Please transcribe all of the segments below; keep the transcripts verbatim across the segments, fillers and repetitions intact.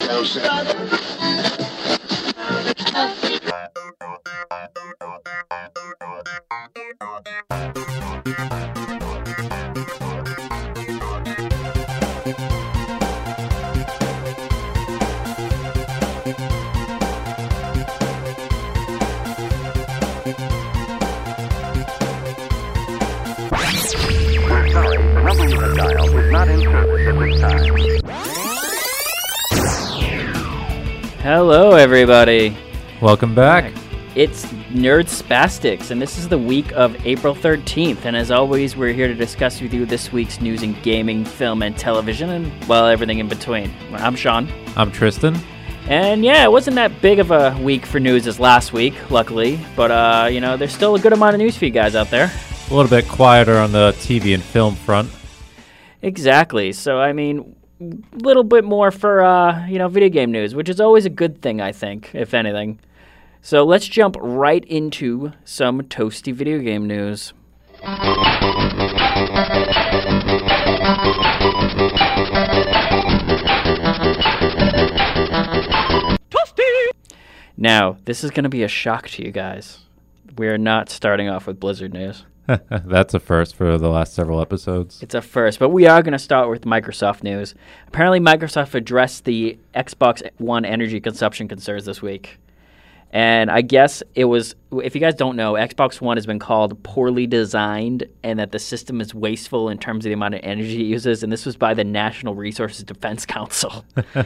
Hello, everybody. Welcome back. It's Nerd Spastics, and this is the week of April thirteenth. And as always, we're here to discuss with you this week's news in gaming, film, and television, and, well, everything in between. I'm Sean. I'm Tristan. And, yeah, it wasn't that big of a week for news as last week, luckily. But, uh, you know, there's still a good amount of news for you guys out there. A little bit quieter on the T V and film front. Exactly. So, I mean, a little bit more for, uh, you know, video game news, which is always a good thing, I think, if anything. So let's jump right into some toasty video game news. Toasty! Now, this is going to be a shock to you guys. We're not starting off with Blizzard news. That's a first for the last several episodes. It's a first, but we are going to start with Microsoft news. Apparently, Microsoft addressed the Xbox One energy consumption concerns this week. And I guess it was, if you guys don't know, Xbox One has been called poorly designed and that the system is wasteful in terms of the amount of energy it uses. And this was by the National Resources Defense Council.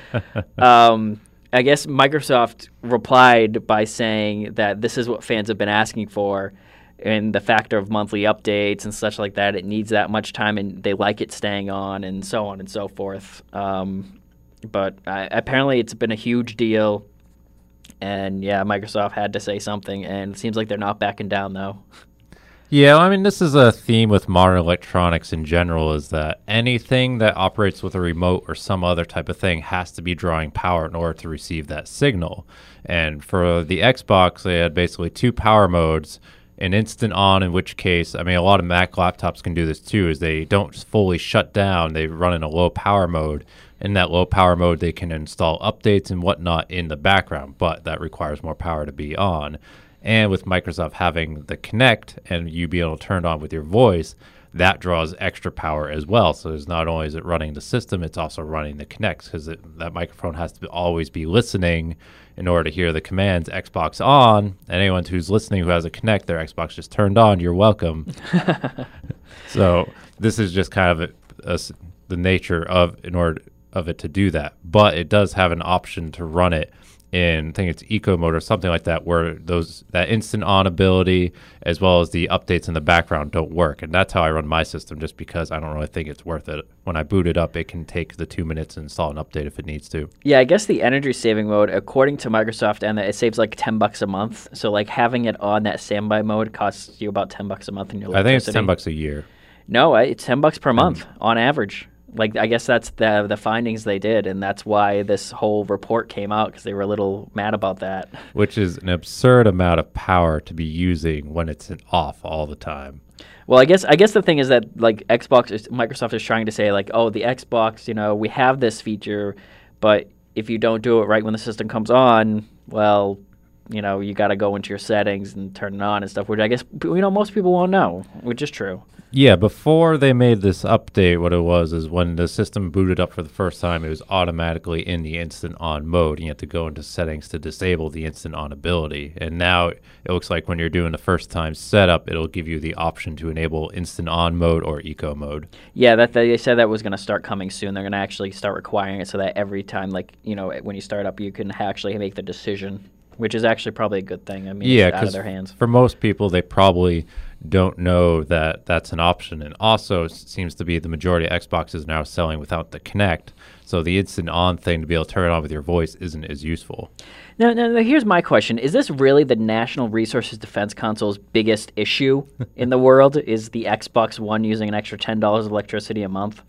um, I guess Microsoft replied by saying that this is what fans have been asking for. And the factor of monthly updates and such like that, it needs that much time, and they like it staying on, and so on and so forth. Um, but uh, apparently, it's been a huge deal, and yeah, Microsoft had to say something, and it seems like they're not backing down, though. Yeah, I mean, this is a theme with modern electronics in general, is that anything that operates with a remote or some other type of thing has to be drawing power in order to receive that signal. And for the Xbox, they had basically two power modes. An instant on, in which case, I mean, a lot of Mac laptops can do this too, is they don't fully shut down. They run in a low power mode. In that low power mode, they can install updates and whatnot in the background, but that requires more power to be on. And with Microsoft having the Kinect and you being able to turn it on with your voice, that draws extra power as well. So it's not only is it running the system, it's also running the Kinect, because that microphone has to be, always be listening in order to hear the commands Xbox on. And anyone who's listening who has a Kinect, their Xbox just turned on, you're welcome. So this is just kind of a, a, the nature of in order of it to do that. But it does have an option to run it in, I think it's eco mode or something like that, where those that instant on ability as well as the updates in the background don't work. And that's how I run my system, just because I don't really think it's worth it. When I boot it up, it can take the two minutes and install an update if it needs to. Yeah, I guess the energy saving mode, according to Microsoft, and it saves like ten bucks a month. So like having it on that standby mode costs you about ten bucks a month in your electricity. I think it's ten bucks a year. No, it's ten bucks per month um, on average. Like, I guess that's the the findings they did, and that's why this whole report came out, because they were a little mad about that. Which is an absurd amount of power to be using when it's off all the time. Well, I guess I guess the thing is that, like, Xbox, is, Microsoft is trying to say, like, oh, the Xbox, you know, we have this feature, but if you don't do it right when the system comes on, well, you know, you got to go into your settings and turn it on and stuff, which I guess, you know, most people won't know, which is true. Yeah, before they made this update, what it was is when the system booted up for the first time, it was automatically in the instant on mode. And you have to go into settings to disable the instant on ability. And now it looks like when you're doing the first time setup, it'll give you the option to enable instant on mode or eco mode. Yeah, that they said that was going to start coming soon. They're going to actually start requiring it so that every time, like, you know, when you start up, you can actually make the decision, which is actually probably a good thing. I mean, yeah, it's out of their hands. For most people, they probably don't know that that's an option. And also, it seems to be the majority of Xboxes now selling without the Kinect. So the instant on thing to be able to turn it on with your voice isn't as useful. Now, now, now here's my question. Is this really the National Resources Defense Council's biggest issue in the world? Is the Xbox One using an extra ten dollars of electricity a month?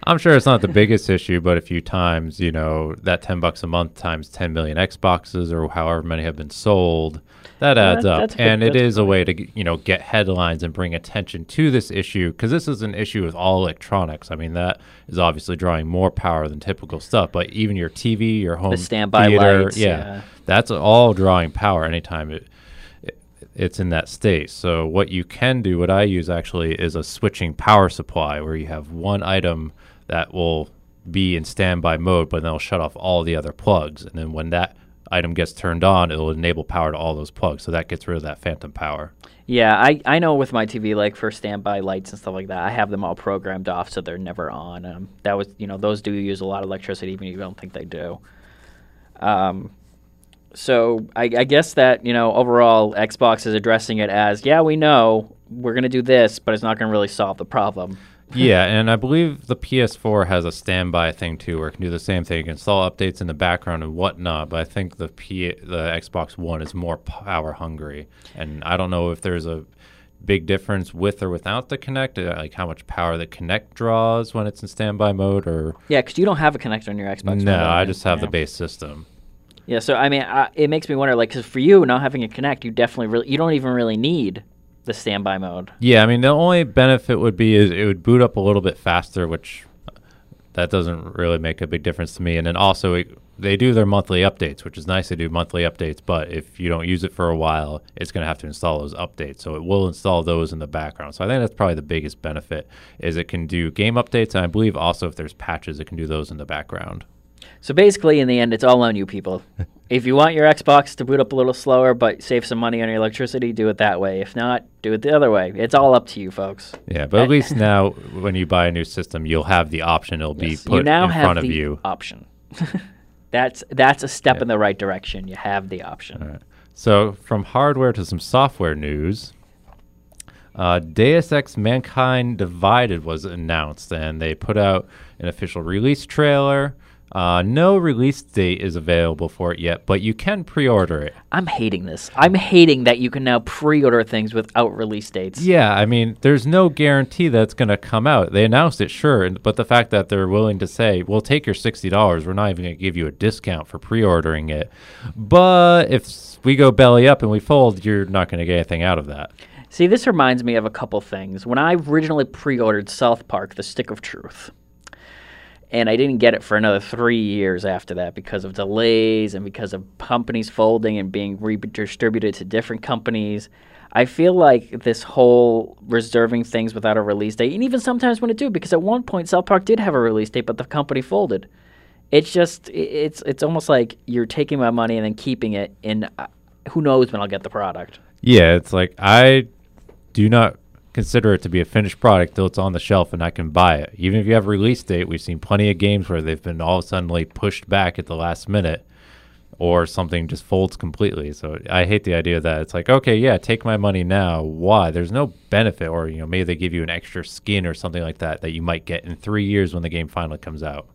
I'm sure it's not the biggest issue, but if you times, you know, that ten bucks a month times ten million Xboxes or however many have been sold, that Yeah, adds that- up. that's a good- And it that's a is good a point. way to, you know, get headlines and bring attention to this issue because this is an issue with all electronics. I mean, that is obviously drawing more power than typical stuff, but even your T V, your home The standby theater, lights. yeah, Yeah. that's all drawing power anytime it, it it's in that state. So what you can do, what I use actually, is a switching power supply where you have one item that will be in standby mode, but then it'll shut off all the other plugs. And then when that item gets turned on, it'll enable power to all those plugs. So that gets rid of that phantom power. Yeah, I, I know with my T V, like for standby lights and stuff like that, I have them all programmed off so they're never on. Um, that was, you know, those do use a lot of electricity, even if you don't think they do. Um, so I, I guess that, you know, overall Xbox is addressing it as, yeah, we know we're going to do this, but it's not going to really solve the problem. Yeah, and I believe the P S four has a standby thing too, where it can do the same thing, it can install updates in the background and whatnot. But I think the P the Xbox One is more power hungry, and I don't know if there's a big difference with or without the Kinect, uh, like how much power the Kinect draws when it's in standby mode, or Yeah, because you don't have a connector on your Xbox. no, One, I right? just have Yeah. the base system. Yeah, so I mean, I, it makes me wonder, like, because for you not having a Kinect, you definitely really, you don't even really need the standby mode. Yeah, I mean the only benefit would be is it would boot up a little bit faster, which that doesn't really make a big difference to me. And then also it, they do their monthly updates, which is nice to do monthly updates. But if you don't use it for a while, it's going to have to install those updates. So it will install those in the background. So I think that's probably the biggest benefit is it can do game updates, and I believe also if there's patches, it can do those in the background. So basically, in the end, it's all on you people. If you want your Xbox to boot up a little slower but save some money on your electricity, do it that way. If not, do it the other way. It's all up to you, folks. Yeah, but at least now when you buy a new system, you'll have the option. It'll Yes, be put you now in have front of the you. option. that's that's a step Yeah. in the right direction. You have the option. All right. So from hardware to some software news, uh, Deus Ex Mankind Divided was announced, and they put out an official release trailer. Uh, no release date is available for it yet, but you can pre-order it. I'm hating this. I'm hating that you can now pre-order things without release dates. Yeah, I mean, there's no guarantee that it's going to come out. They announced it, sure, and- but the fact that they're willing to say, we'll take your sixty dollars, we're not even going to give you a discount for pre-ordering it. But if s- we go belly up and we fold, you're not going to get anything out of that. See, this reminds me of a couple things. When I originally pre-ordered South Park: The Stick of Truth, and I didn't get it for another three years after that because of delays and because of companies folding and being redistributed to different companies. I feel like this whole reserving things without a release date, and even sometimes when it do, because at one point South Park did have a release date, but the company folded. It's just, i- it's it's almost like you're taking my money and then keeping it, and uh, who knows when I'll get the product. Yeah, it's like I do not consider it to be a finished product till it's on the shelf and I can buy it. Even if you have a release date, we've seen plenty of games where they've been all of a sudden like pushed back at the last minute or something just folds completely. So I hate the idea that it's like, okay, yeah, take my money now. Why? There's no benefit, or you know, maybe they give you an extra skin or something like that that you might get in three years when the game finally comes out.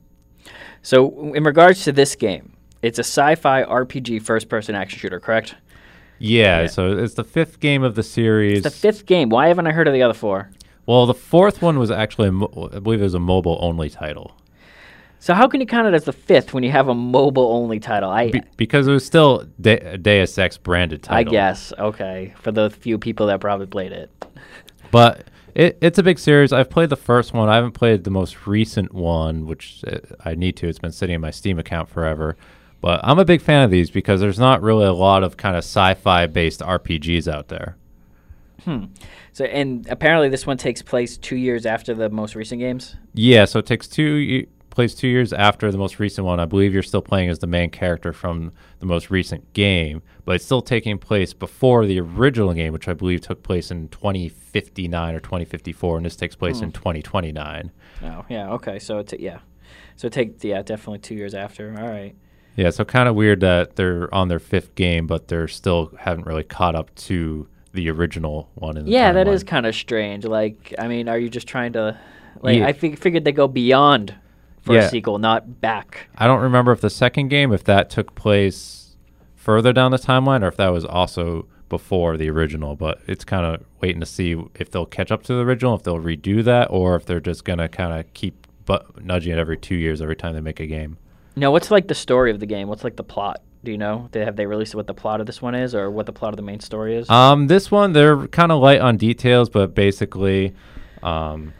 So, in regards to this game, it's a sci-fi R P G first-person action shooter, correct? Yeah, Yeah. so it's the fifth game of the series. It's the fifth game. Why haven't I heard of the other four? Well, the fourth one was actually, a mo- I believe it was a mobile-only title. So how can you count it as the fifth when you have a mobile-only title? I Be- because it was still De- a Deus Ex branded I title. guess, okay, for the few people that probably played it. But it, it's a big series. I've played the first one. I haven't played the most recent one, which uh, I need to. It's been sitting in my Steam account forever. But I'm a big fan of these because there's not really a lot of kind of sci-fi based R P Gs out there. Hmm. So, and apparently this one takes place two years after the most recent games? Yeah, so it takes two ye- plays two years after the most recent one. I believe you're still playing as the main character from the most recent game, but it's still taking place before the original game, which I believe took place in twenty fifty-nine or twenty fifty-four, and this takes place Hmm. in twenty twenty-nine. Oh, yeah, okay, so, it yeah. So it take, yeah, definitely two years after, all right. Yeah, so kind of weird that they're on their fifth game, but they're still haven't really caught up to the original one. In the Yeah, that timeline. is kind of strange. Like, I mean, are you just trying to, like, Yeah. I fig- figured they go beyond for Yeah. a sequel, not back. I don't remember if the second game, if that took place further down the timeline, or if that was also before the original. But it's kind of waiting to see if they'll catch up to the original, if they'll redo that, or if they're just gonna kind of keep but nudging it every two years every time they make a game. Now, what's like the story of the game? What's like the plot? Do you know? They, have they released what the plot of this one is, or what the plot of the main story is? Um, this one, they're kind of light on details, but basically, um,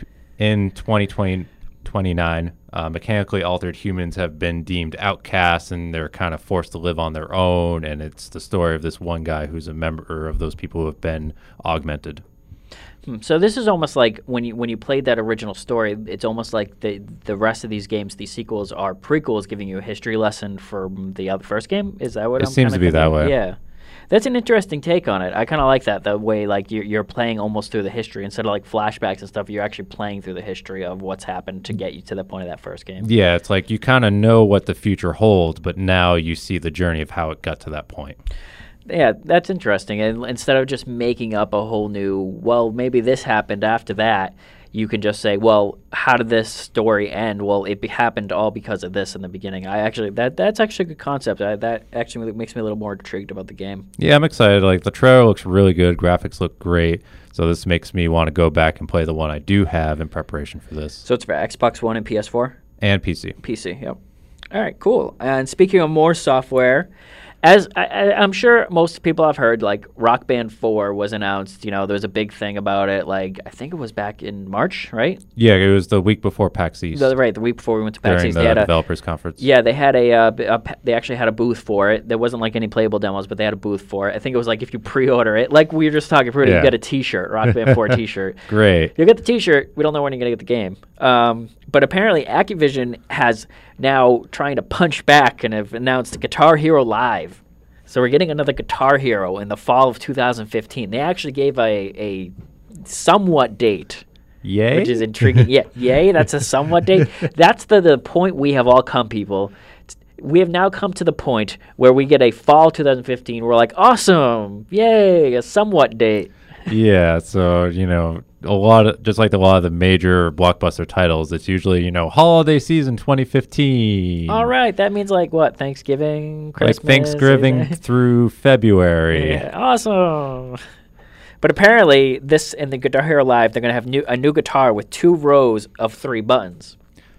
in twenty twenty, twenty-nine, uh, mechanically altered humans have been deemed outcasts, and they're kind of forced to live on their own. And it's the story of this one guy who's a member of those people who have been augmented. So this is almost like when you when you played that original story, it's almost like the the rest of these games, these sequels are prequels, giving you a history lesson from the other first game. Is that what it I'm seems to be thinking? that way? Yeah, that's an interesting take on it. I kind of like that. The way like you're you're playing almost through the history instead of like flashbacks and stuff. You're actually playing through the history of what's happened to get you to the point of that first game. Yeah, it's like you kind of know what the future holds, but now you see the journey of how it got to that point. Yeah, that's interesting. And instead of just making up a whole new, well, maybe this happened after that, you can just say, well, how did this story end? Well, it be- happened all because of this in the beginning. I actually that that's actually a good concept. I, that actually makes me a little more intrigued about the game. Yeah, I'm excited. Like the trailer looks really good, graphics look great. So this makes me want to go back and play the one I do have in preparation for this. So it's for Xbox One and P S four? And P C. P C, yep. All right, cool. And speaking of more software, as I, I, I'm sure most people have heard, like Rock Band four was announced. You know, there was a big thing about it. Like I think it was back in March, right? Yeah, it was the week before PAX East. The, right, the week before we went to PAX during East. the They had developers a, conference. Yeah, they had a, uh, a they actually had a booth for it. There wasn't like any playable demos, but they had a booth for it. I think it was like if you pre-order it, like we were just talking, pre-order, Yeah. you get a T-shirt, Rock Band four T-shirt. Great. You get the T-shirt. We don't know when you're gonna get the game. Um, but apparently, Activision has now trying to punch back and have announced Guitar Hero Live. So we're getting another Guitar Hero in the fall of two thousand fifteen. They actually gave a, a somewhat date, Yay? which is intriguing. Yeah, yay, that's a somewhat date. That's the, the point we have all come, people. We have now come to the point where we get a fall two thousand fifteen. We're like, awesome, yay, a somewhat date. Yeah, so, you know, a lot of, just like a lot of the major blockbuster titles, it's usually, you know, holiday season twenty fifteen. All right, that means like what? Thanksgiving, Christmas? Like Thanksgiving through February. Yeah, awesome. But apparently, this in the Guitar Hero Live, they're going to have new, a new guitar with two rows of three buttons.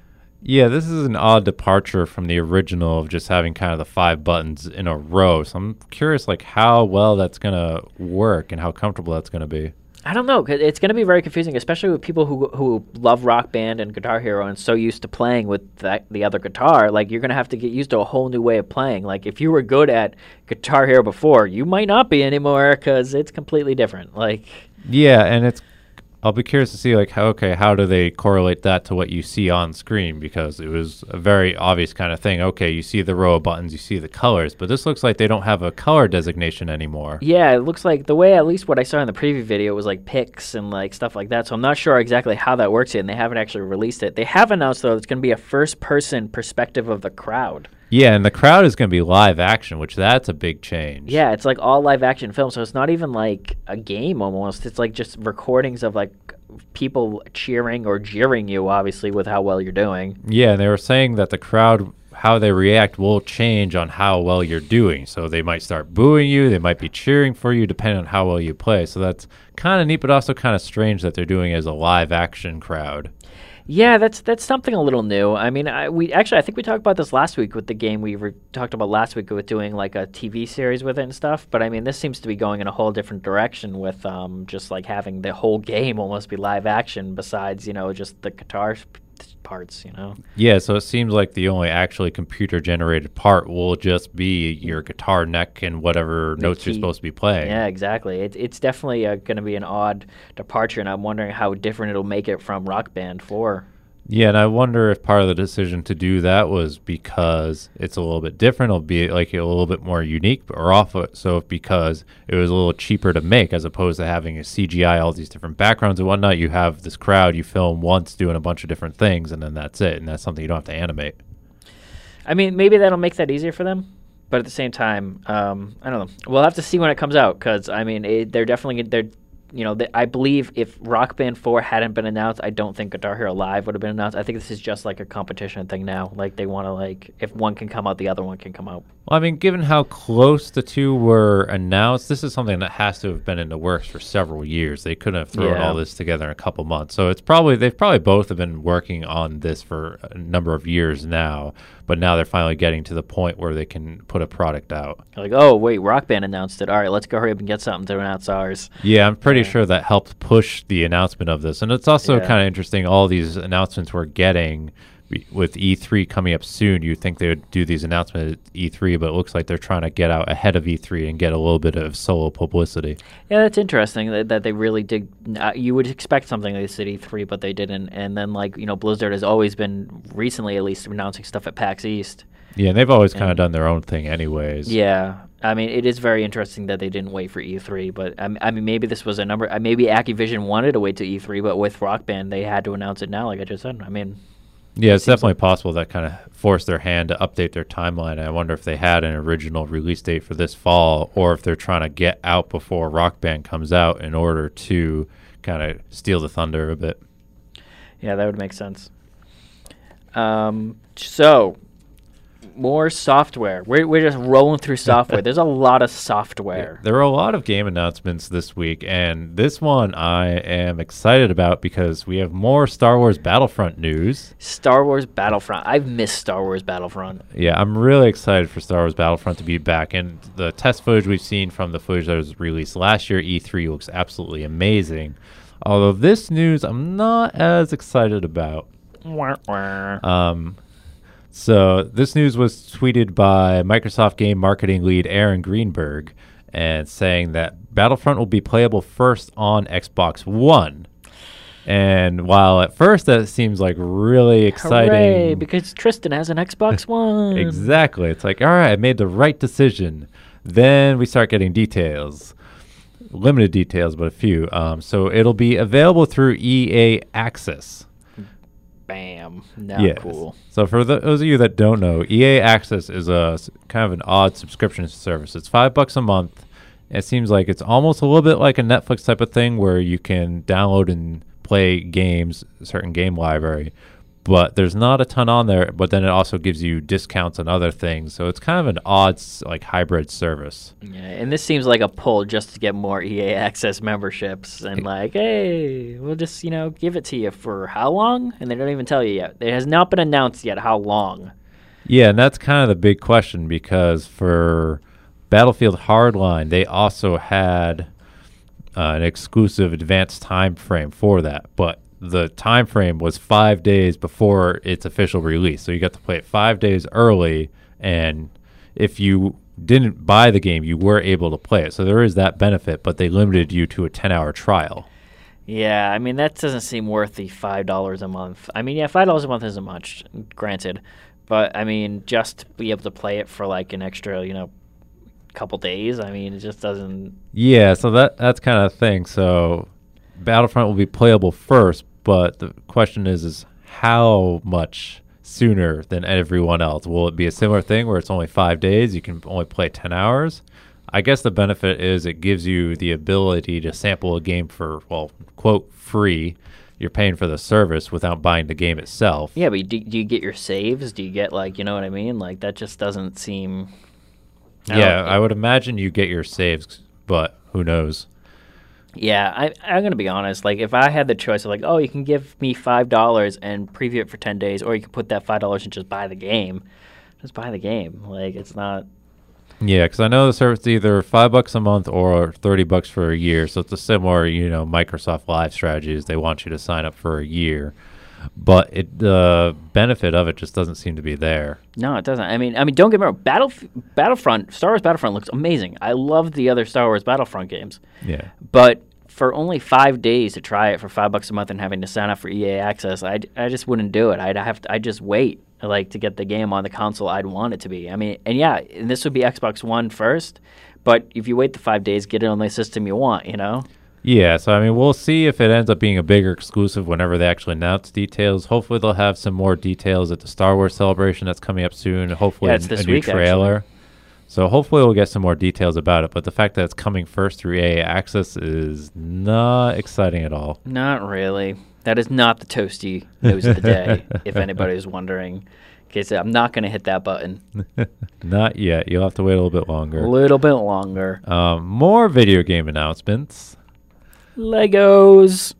Yeah, this is an odd departure from the original of just having kind of the five buttons in a row. So I'm curious, like, how well that's going to work and how comfortable that's going to be. I don't know, 'cause it's going to be very confusing, especially with people who who love Rock Band and Guitar Hero and so used to playing with that, the other guitar. Like, you're going to have to get used to a whole new way of playing. Like, if you were good at Guitar Hero before, you might not be anymore because it's completely different. Like, Yeah, and it's I'll be curious to see, like, how, okay, how do they correlate that to what you see on screen? Because it was a very obvious kind of thing. Okay, you see the row of buttons, you see the colors, but this looks like they don't have a color designation anymore. yeah, it looks like the way, at least what I saw in the preview video, was like picks and like stuff like that. So I'm not sure exactly how that works yet, and they haven't actually released it. They have announced, though, it's going to be a first-person perspective of the crowd. Yeah, and the crowd is going to be live action, which that's a big change. Yeah, it's like all live action film, so it's not even like a game almost. It's like just recordings of like people cheering or jeering you, obviously, with how well you're doing. Yeah, and they were saying that the crowd, how they react will change on how well you're doing. So they might start booing you, they might be cheering for you, depending on how well you play. So that's kind of neat, but also kind of strange that they're doing it as a live action crowd. Yeah, that's that's something a little new. I mean, I, we actually I think we talked about this last week with the game we re- talked about last week with doing like a T V series with it and stuff. But I mean, this seems to be going in a whole different direction with um, just like having the whole game almost be live action. Besides, you know, just the guitar p- parts. You know. Yeah, so it seems like the only actually computer generated part will just be your guitar neck and whatever The notes key. you're supposed to be playing. Yeah, exactly. It, it's definitely uh, going to be an odd departure, and I'm wondering how different it'll make it from Rock Band four. Yeah, and I wonder if part of the decision to do that was because it's a little bit different, it'll be like a little bit more unique, or off it. So because it was a little cheaper to make, as opposed to having a C G I, all these different backgrounds and whatnot. You have this crowd, you film once doing a bunch of different things, and then that's it. And that's something you don't have to animate. I mean, maybe that'll make that easier for them. But at the same time, um, I don't know. We'll have to see when it comes out because, I mean, it, they're definitely they're you know, th- I believe if Rock Band four hadn't been announced, I don't think Guitar Hero Live would have been announced. I think this is just like a competition thing now. Like they want to like, if one can come out, the other one can come out. Well, I mean, given how close the two were announced, this is something that has to have been in the works for several years. They couldn't have thrown Yeah. all this together in a couple months. So it's probably, they've probably both have been working on this for a number of years now, but now they're finally getting to the point where they can put a product out. Like, oh wait, Rock Band announced it. All right, let's go hurry up and get something to announce ours. Yeah, I'm pretty Yeah. sure that helped push the announcement of this. And it's also Yeah. kind of interesting, all these announcements we're getting be- with E three coming up soon. You'd think they would do these announcements at E three, but it looks like they're trying to get out ahead of E three and get a little bit of solo publicity. Yeah, that's interesting that, that they really did. Uh, you would expect something like this at E three, but they didn't. And then, like, you know, Blizzard has always been, recently at least, announcing stuff at PAX East. Yeah, and they've always kind of And- done their own thing anyways. Yeah. I mean, it is very interesting that they didn't wait for E three, but I m- I mean, maybe this was a number. uh, Maybe Activision wanted to wait to E three, but with Rock Band, they had to announce it now, like I just said. I mean, Yeah, it's seems definitely like- possible that kind of forced their hand to update their timeline. I wonder if they had an original release date for this fall, or if they're trying to get out before Rock Band comes out in order to kind of steal the thunder a bit. yeah, that would make sense. Um, so, more software. We're, we're just rolling through software. There's a lot of software. There are a lot of game announcements this week, and this one I am excited about because we have more Star Wars Battlefront news. Star Wars Battlefront. I've missed Star Wars Battlefront. Yeah, I'm really excited for Star Wars Battlefront to be back, and the test footage we've seen from the footage that was released last year, E three, looks absolutely amazing. Although this news I'm not as excited about. Wah, wah. Um, so this news was tweeted by Microsoft game marketing lead Aaron Greenberg, and saying that Battlefront will be playable first on Xbox One. And while at first that seems like really exciting, Hooray, because Tristan has an Xbox One. exactly, it's like, all right, I made the right decision. Then we start getting details, limited details, but a few. Um, so it'll be available through E A Access. Bam. Now Yes. cool. So for the, those of you that don't know, E A Access is a s- kind of an odd subscription service. It's five bucks a month. It seems like it's almost a little bit like a Netflix type of thing where you can download and play games, a certain game library, but there's not a ton on there. But then it also gives you discounts on other things. So it's kind of an odd s- like hybrid service. Yeah, and this seems like a pull just to get more E A Access memberships and like, hey, we'll just, you know, give it to you for how long? And they don't even tell you yet. It has not been announced yet how long. Yeah, and that's kind of the big question because for Battlefield Hardline, they also had uh, an exclusive advanced time frame for that, but the time frame was five days before its official release. So you got to play it five days early, and if you didn't buy the game, you were able to play it. So there is that benefit, but they limited you to a ten-hour trial. Yeah, I mean, that doesn't seem worth the five dollars a month. I mean, yeah, five dollars a month isn't much, granted. But, I mean, just to be able to play it for, like, an extra, you know, couple days, I mean, it just doesn't... Yeah, so that that's kind of the thing. So Battlefront will be playable first, but the question is, is how much sooner than everyone else? Will it be a similar thing where it's only five days, you can only play ten hours? I guess the benefit is it gives you the ability to sample a game for, well, quote, free. You're paying for the service without buying the game itself. Yeah, but do, do you get your saves? Do you get, like, you know what I mean? Like, that just doesn't seem... I Yeah, don't- I would imagine you get your saves, but who knows? Yeah, I, I'm going to be honest. Like, if I had the choice of, like, oh, you can give me five dollars and preview it for ten days, or you can put that five dollars and just buy the game, just buy the game. Like, it's not... Yeah, because I know the service is either five bucks a month or thirty bucks for a year. So it's a similar, you know, Microsoft Live strategy is they want you to sign up for a year, but it the benefit of it just doesn't seem to be there. No, it doesn't. I mean, I mean, don't get me wrong. Battle, Battlefront, Star Wars Battlefront looks amazing. I love the other Star Wars Battlefront games. Yeah, But for only five days to try it for five bucks a month and having to sign up for E A Access, I, I just wouldn't do it. I'd have to. I'd just wait, like, to get the game on the console I'd want it to be. I mean, and yeah, and this would be Xbox One first. But if you wait the five days, get it on the system you want. You know. yeah. So I mean, we'll see if it ends up being a bigger exclusive whenever they actually announce details. Hopefully, they'll have some more details at the Star Wars Celebration that's coming up soon. Hopefully, Yeah, it's a, this a new week, trailer. So hopefully we'll get some more details about it. But the fact that it's coming first through E A Access is not exciting at all. Not really. That is not the toasty news of the day, if anybody's wondering. Okay, so I'm not going to hit that button. Not yet. You'll have to wait a little bit longer. A little bit longer. Um, more video game announcements. Legos.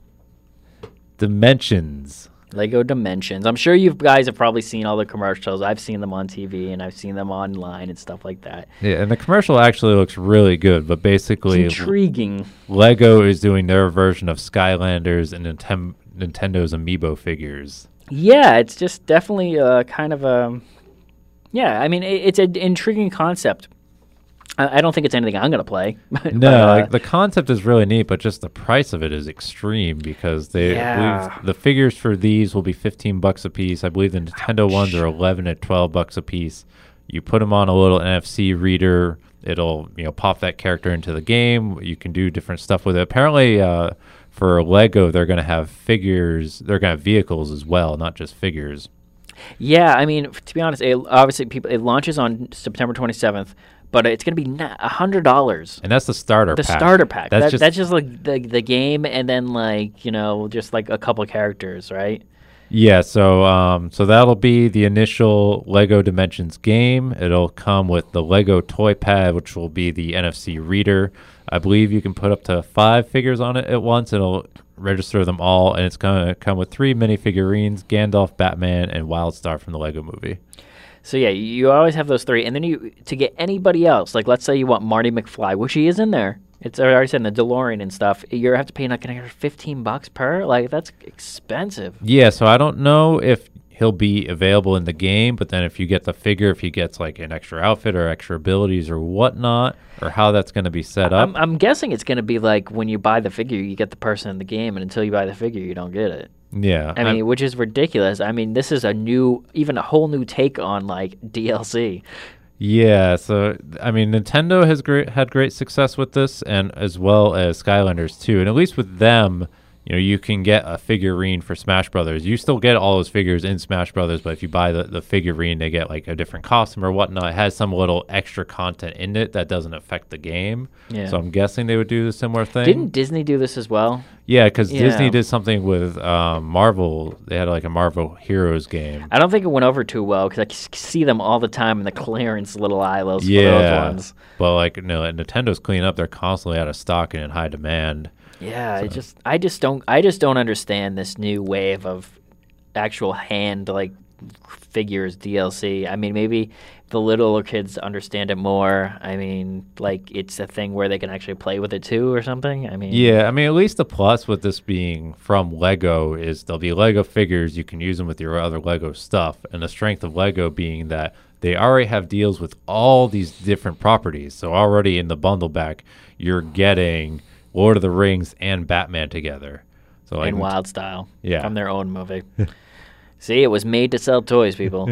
Dimensions. Lego Dimensions. I'm sure you guys have probably seen all the commercials. I've seen them on T V and I've seen them online and stuff like that. Yeah, and the commercial actually looks really good, but basically It's intriguing. Lego is doing their version of Skylanders and Nintem- Nintendo's Amiibo figures. Yeah, it's just definitely uh, kind of a... Yeah, I mean, it, it's an intriguing concept. I, I don't think it's anything I'm going to play. but, No, uh, like the concept is really neat, but just the price of it is extreme because they Yeah. believe the figures for these will be fifteen bucks a piece. I believe the Nintendo Ouch. ones are eleven to twelve bucks a piece. You put them on a little N F C reader, it'll, you know, pop that character into the game. You can do different stuff with it. Apparently, uh, for Lego, they're going to have figures, they're going to have vehicles as well, not just figures. Yeah, I mean, f- to be honest, it, obviously people it launches on September twenty-seventh, but it's going to be one hundred dollars. And that's the starter The pack. starter pack. That's That, just that's just like the, the game and then, like, you know, just like a couple characters, right? Yeah, so um, so that'll be the initial Lego Dimensions game. It'll come with the Lego Toy Pad, which will be the N F C reader. I believe you can put up to five figures on it at once. It'll register them all, and it's going to come with three minifigurines, Gandalf, Batman, and Wildstar from the Lego movie. So yeah, you, you always have those three, and then you to get anybody else, like let's say you want Marty McFly, which he is in there. It's I already said in the DeLorean and stuff. You have to pay like an extra fifteen bucks per. Like that's expensive. Yeah, so I don't know if he'll be available in the game, but then if you get the figure, if he gets like an extra outfit or extra abilities or whatnot, or how that's going to be set up. I'm, I'm guessing it's going to be like when you buy the figure, you get the person in the game, and until you buy the figure, you don't get it. Yeah. I mean, which is ridiculous. I mean, this is a new, even a whole new take on like D L C. Yeah, so I mean, Nintendo has great had great success with this, and as well as Skylanders too. And at least with them, you know, you can get a figurine for Smash Brothers. You still get all those figures in Smash Brothers, but if you buy the, the figurine, they get like a different costume or whatnot. It has some little extra content in it that doesn't affect the game. Yeah. So I'm guessing they would do a similar thing. Didn't Disney do this as well? Yeah, because Yeah. Disney did something with um, Marvel. They had like a Marvel Heroes game. I don't think it went over too well because I c- see them all the time in the clearance little aisles for Yeah, those ones. but like you know, Nintendo's cleaning up. They're constantly out of stock and in high demand. Yeah, I So- just I just don't I just don't understand this new wave of actual hand like figures D L C. I mean, maybe the littler kids understand it more. I mean, like it's a thing where they can actually play with it too or something. I mean, Yeah, I mean, at least the plus with this being from Lego is there'll be Lego figures. You can use them with your other Lego stuff. And the strength of Lego being that they already have deals with all these different properties. So already in the bundle back, you're getting Lord of the Rings and Batman together. So like, in Wild Style, Yeah. from their own movie. See, it was made to sell toys, people.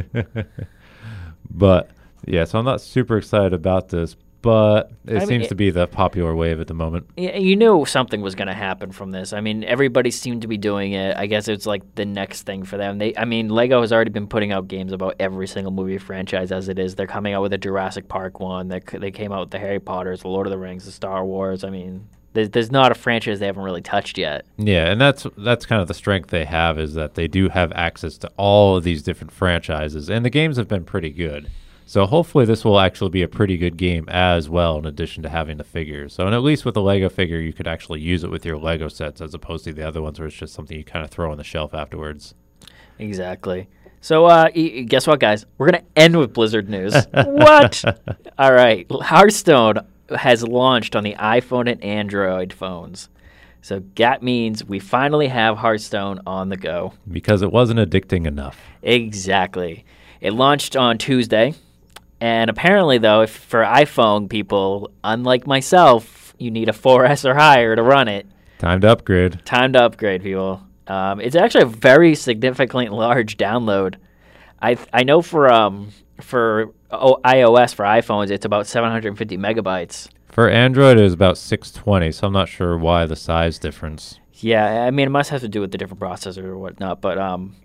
But yeah, so I'm not super excited about this, but it I mean, seems it- to be the popular wave at the moment. Yeah, you knew something was going to happen from this. I mean, everybody seemed to be doing it. I guess it's like the next thing for them. They, I mean, Lego has already been putting out games about every single movie franchise as it is. They're coming out with a Jurassic Park one. They they came out with the Harry Potters, the Lord of the Rings, the Star Wars. I mean, there's there's not a franchise they haven't really touched yet. Yeah, and that's that's kind of the strength they have is that they do have access to all of these different franchises, and the games have been pretty good. So hopefully this will actually be a pretty good game as well, in addition to having the figures. So and at least with the Lego figure, you could actually use it with your Lego sets as opposed to the other ones where it's just something you kind of throw on the shelf afterwards. Exactly. So, uh, y- y- guess what, guys? We're gonna end with Blizzard news. What? All right, Hearthstone has launched on the iPhone and Android phones. So that means we finally have Hearthstone on the go. Because it wasn't addicting enough. Exactly. It launched on Tuesday. And apparently, though, if for iPhone people, unlike myself, you need a four S or higher to run it. Time to upgrade. Time to upgrade, people. Um, it's actually a very significantly large download. I I know for um for o- iOS for iPhones, it's about seven hundred fifty megabytes. For Android, it was about six twenty, so I'm not sure why the size difference. Yeah, I mean, it must have to do with the different processor or whatnot. But um,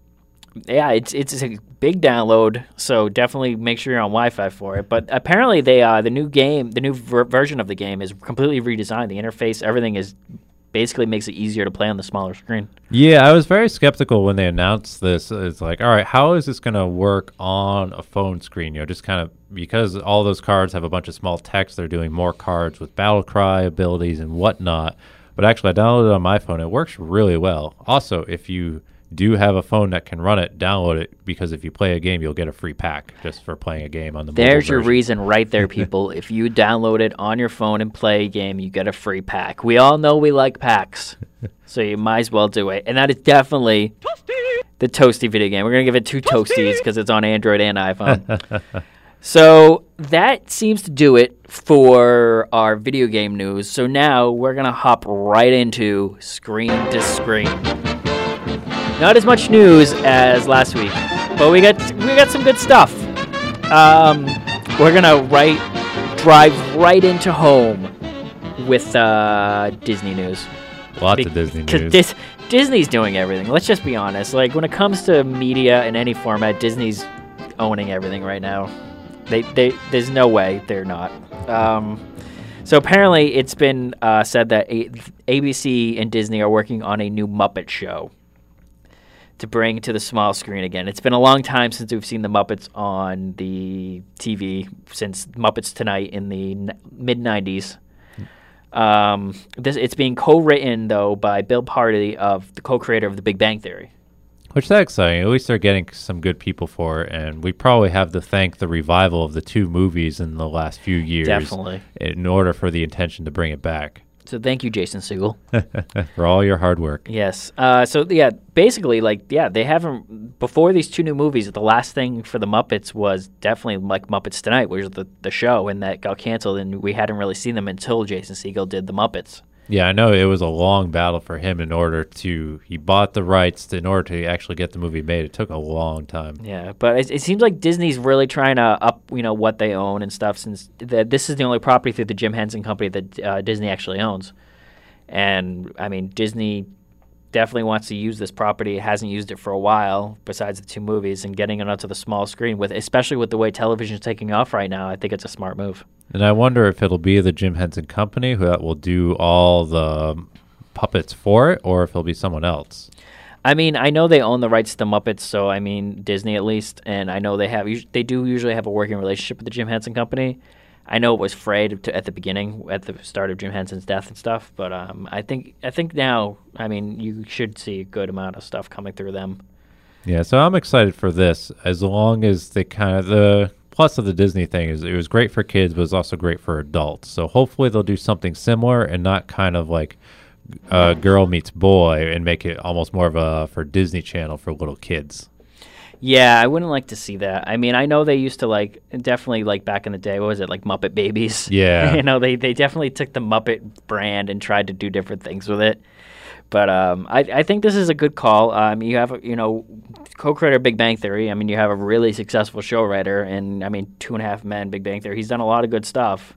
Yeah, it's it's a big download, so definitely make sure you're on Wi-Fi for it. But apparently, they uh, the new game, the new ver- version of the game is completely redesigned. The interface, everything is basically makes it easier to play on the smaller screen. Yeah, I was very skeptical when they announced this. It's like, all right, how is this going to work on a phone screen? You know, just kind of because all those cards have a bunch of small text, they're doing more cards with battle cry abilities and whatnot. But actually, I downloaded it on my phone. It works really well. Also, if you do have a phone that can run it, download it, because if you play a game, you'll get a free pack just for playing a game on the mobile There's your version. reason right there, people. If you download it on your phone and play a game, you get a free pack. We all know we like packs, so you might as well do it. And that is definitely Toasty! The Toasty video game. We're going to give it two Toasties because it's on Android and iPhone. So that seems to do it for our video game news. So now we're going to hop right into Screen to Screen. Not as much news as last week, but we got we got some good stuff. Um, we're gonna right drive right into home with uh, Disney news. Lots Be- of Disney Cause news. Dis- Disney's doing everything. Let's just be honest. Like when it comes to media in any format, Disney's owning everything right now. They they there's no way they're not. Um, so apparently, it's been uh, said that a- ABC and Disney are working on a new Muppet show to bring to the small screen again. It's been a long time since we've seen the Muppets on the T V, since Muppets Tonight in the n- mid nineties. Um, this it's being co-written though by Bill Party, of the co-creator of The Big Bang Theory. Which is exciting. At least they're getting some good people for it, and we probably have to thank the revival of the two movies in the last few years. Definitely. In order for the intention to bring it back. So thank you, Jason Segel. For all your hard work. Yes. Uh, so yeah, basically, like, yeah, they haven't before these two new movies. The last thing for the Muppets was definitely like Muppets Tonight, which was the the show, and that got canceled, and we hadn't really seen them until Jason Segel did the Muppets. Yeah, I know it was a long battle for him in order to, he bought the rights to, in order to actually get the movie made. It took a long time. Yeah, but it, it seems like Disney's really trying to up, you know, what they own and stuff, since the, this is the only property through the Jim Henson Company that uh, Disney actually owns. And, I mean, Disney definitely wants to use this property. It hasn't used it for a while, besides the two movies, and getting it onto the small screen, with especially with the way television is taking off right now, I think it's a smart move. And I wonder if it'll be the Jim Henson Company who will do all the puppets for it, or if it'll be someone else. I mean, I know they own the rights to the Muppets, so I mean Disney at least, and I know they have they do usually have a working relationship with the Jim Henson Company. I know it was frayed to, at the beginning, at the start of Jim Henson's death and stuff, but um, I think I think now, I mean, you should see a good amount of stuff coming through them. Yeah, so I'm excited for this, as long as they kind of, the plus of the Disney thing is it was great for kids, but it's also great for adults. So hopefully they'll do something similar and not kind of like uh, girl meets boy and make it almost more of a for Disney Channel for little kids. Yeah, I wouldn't like to see that. I mean, I know they used to like, definitely like back in the day, what was it, like Muppet Babies? Yeah. You know, they, they definitely took the Muppet brand and tried to do different things with it. But um, I, I think this is a good call. Um, you have, you know, co-creator Big Bang Theory. I mean, you have a really successful show writer, and I mean, Two and a Half Men, Big Bang Theory. He's done a lot of good stuff.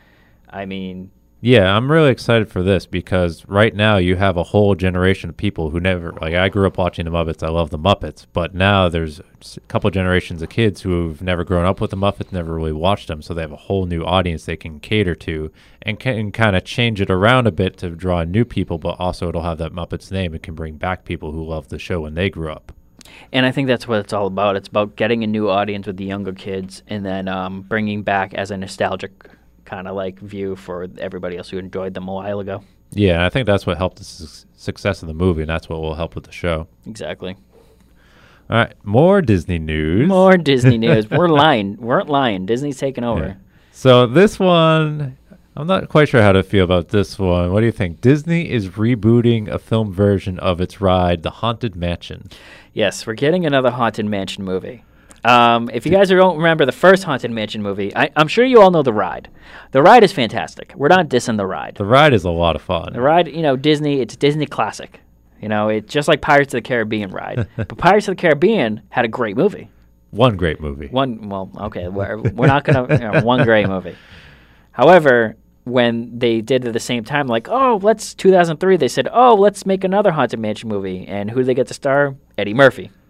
I mean, Yeah, I'm really excited for this because right now you have a whole generation of people who never, like, I grew up watching the Muppets. I love the Muppets, but now there's a couple generations of kids who've never grown up with the Muppets, never really watched them, so they have a whole new audience they can cater to and can kind of change it around a bit to draw in new people, but also it'll have that Muppets name and can bring back people who loved the show when they grew up. and I think that's what it's all about. It's about getting a new audience with the younger kids, and then um, bringing back as a nostalgic kind of like view for everybody else who enjoyed them a while ago. Yeah, and I think that's what helped the su- success of the movie, and that's what will help with the show. Exactly. All right, more Disney news. More Disney news. We're lying. Weren't lying. Disney's taking over. Yeah. So this one, I'm not quite sure how to feel about this one. What do you think? Disney is rebooting a film version of its ride, The Haunted Mansion. Yes, we're getting another Haunted Mansion movie. Um, if you guys don't remember the first Haunted Mansion movie, I, I'm sure you all know the ride. The ride is fantastic. We're not dissing the ride. The ride is a lot of fun. The ride, you know, Disney, it's Disney classic. You know, it's just like Pirates of the Caribbean ride. But Pirates of the Caribbean had a great movie. One great movie. One, well, okay, we're, we're not going to, you know, one great movie. However, when they did it at the same time, like, oh, let's, two thousand three, they said, oh, let's make another Haunted Mansion movie. And who did they get to star? Eddie Murphy.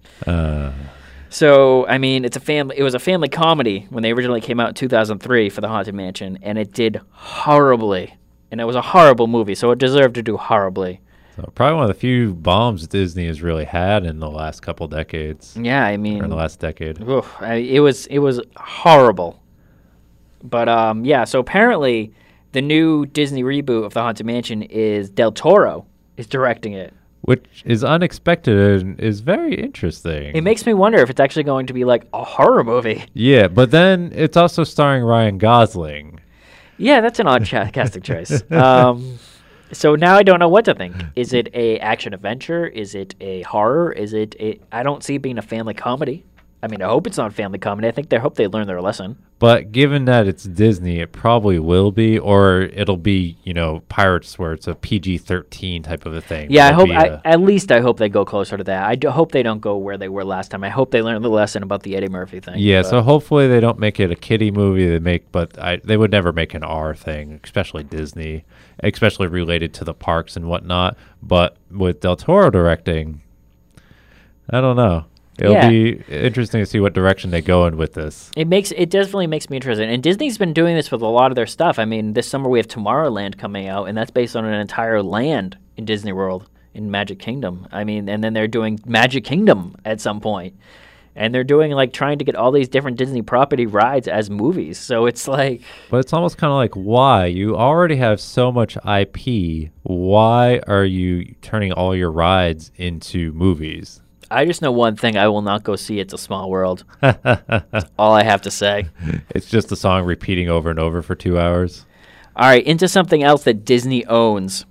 Uh, So, I mean, it's a family. It was a family comedy when they originally came out in two thousand three for the Haunted Mansion, and it did horribly. And it was a horrible movie, so it deserved to do horribly. so probably one of the few bombs Disney has really had in the last couple decades, Yeah, I mean, or in the last decade. oof, I, it was it was horrible. But um, yeah, so apparently the new Disney reboot of the Haunted Mansion is Del Toro is directing it. Which is unexpected and is very interesting. It makes me wonder if it's actually going to be like a horror movie. Yeah, but then it's also starring Ryan Gosling. Yeah, that's an odd cha- casting choice. Um, so now I don't know what to think. Is it a action adventure? Is it a horror? Is it a? I don't see it being a family comedy. I mean, I hope it's not a family comedy. I think they hope they learn their lesson. But given that it's Disney, it probably will be, or it'll be, you know, Pirates where it's a P G thirteen type of a thing. Yeah, I It'll hope. be I, a- at least I hope they go closer to that. I do hope they don't go where they were last time. I hope they learn the lesson about the Eddie Murphy thing. yeah, but- so hopefully they don't make it a kiddie movie. They make, but I, they would never make an R thing, especially Disney, especially related to the parks and whatnot. But with Del Toro directing, I don't know. It'll Yeah. be interesting to see what direction they go in with this. It makes it definitely makes me interested. And Disney's been doing this with a lot of their stuff. I mean, this summer we have Tomorrowland coming out, and that's based on an entire land in Disney World in Magic Kingdom. I mean, and then they're doing Magic Kingdom at some point. And they're doing like trying to get all these different Disney property rides as movies. So it's like But it's almost kind of like, why? You already have so much I P. Why are you turning all your rides into movies? I just know one thing, I will not go see It's a Small World. That's all I have to say. It's just a song repeating over and over for two hours. All right, into something else that Disney owns.